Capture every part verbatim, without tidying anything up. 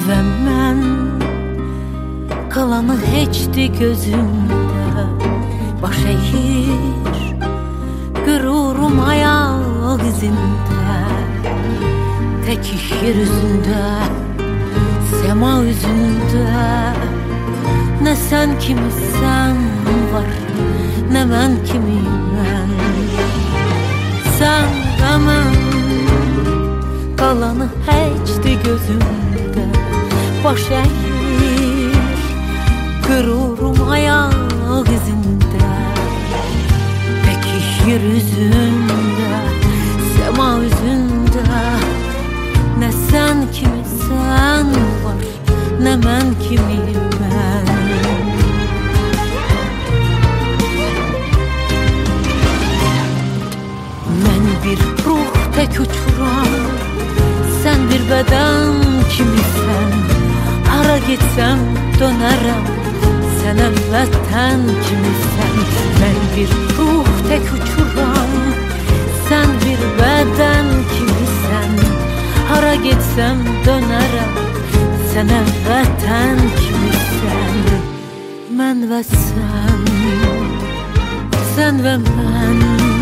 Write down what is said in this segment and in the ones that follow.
ve mən kalanı heçdi gözümdə. Baş əyir qürurum ayaq izində. Tek yer üzündə, sema üzündə. Ne sen kimisən var, ne mən kimiyəm. Sen ve mən kalanı heçdi gözümdə. Baş əyir qürurum ayaq izində. Peki yer üzündə, sema üzündə. Ne sen kimisən var, ne mən kimiyəm. Mən bir ruh tek uçuram, sen bir beden kimisən. Hara gitsem dönerəm, sənə vətən kimisən. Mən bir ruh tek uçuram, sen bir beden kimisən. Hara gitsem dönerəm, sənə vətən kimisən. Mən və sən, sən və mən.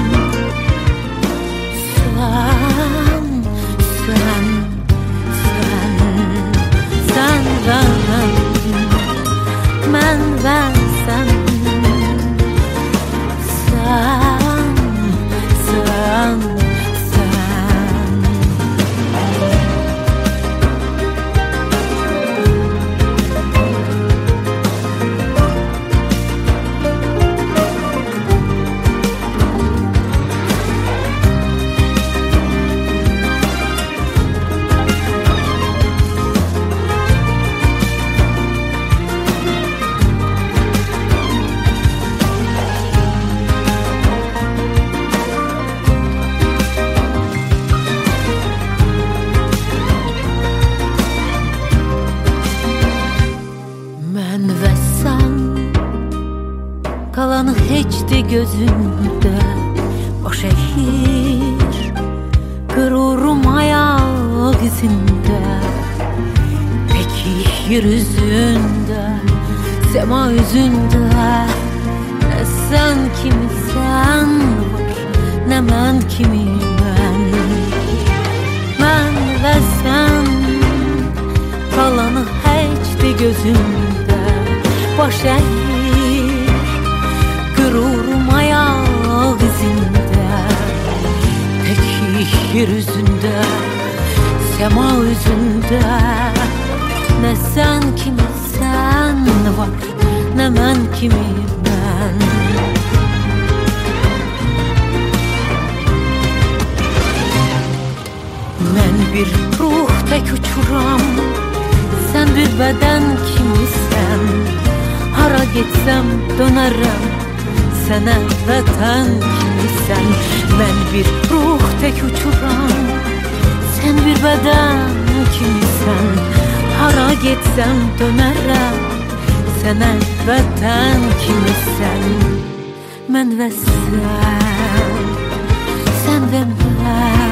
Sen, sen, sen, sen ve mən. Mən və sən. Sen, sen, sen. Kalanı heçdi gözümdə. Baş əyir qürurum ayaq izində. Peki yer üzündə, sema üzündə. Ne sen kimisən var, ne mən kimiyəm. Mən və sən kalanı heçdi gözümdə. Baş əyir qürurum ayaq izində. Peki yer üzündə, sema üzündə. Ne sen kimisən var, ne mən kimiyəm. Mən bir ruh tek uçuram, sen bir beden kimisən. Hara gitsem dönerəm, sənə vətən kimisən. Mən bir ruh tek uçuram, sen bir beden kimisən. Hara gitsem dönerəm, sənə vətən kimisən. Mən və sən, sən və mən.